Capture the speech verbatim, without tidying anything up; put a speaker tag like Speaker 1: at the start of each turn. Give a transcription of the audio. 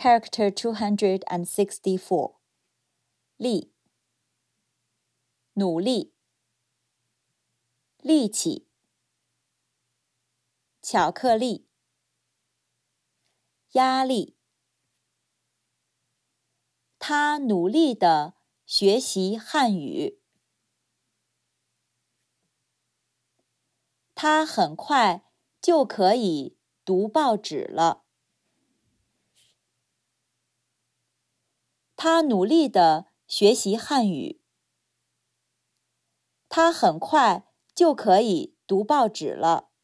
Speaker 1: Character two hundred sixty-four. 力，努力，力气，巧克力，压力。他努力地学习汉语。他很快就可以读报纸了。他努力地学习汉语。他很快就可以读报纸了。